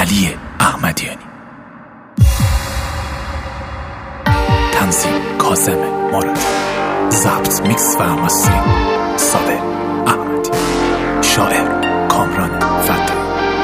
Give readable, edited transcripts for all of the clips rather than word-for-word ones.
علی احمدیانی. تنظیم کاظم مرادی. ضبط میکس و ماسترینگ صابر احمدی. شاعر کامران فتحی.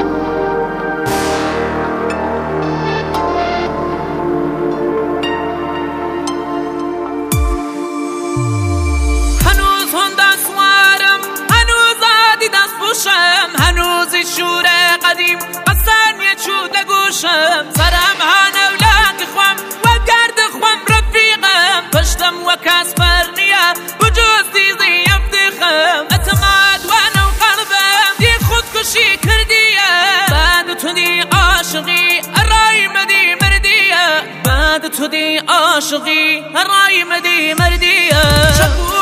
هنوز شور قدیم قصن یه چود لگوشم سرم هنولاک خوام و گرد خوام رفیقم پشتم و کس برنیه و جز دیزی افتخم اعتماد و نو قلبم دی خودکشی کردیه بعد تو دی عاشقی رای مدی مردیه بعد تو دی عاشقی رای مدی مردیه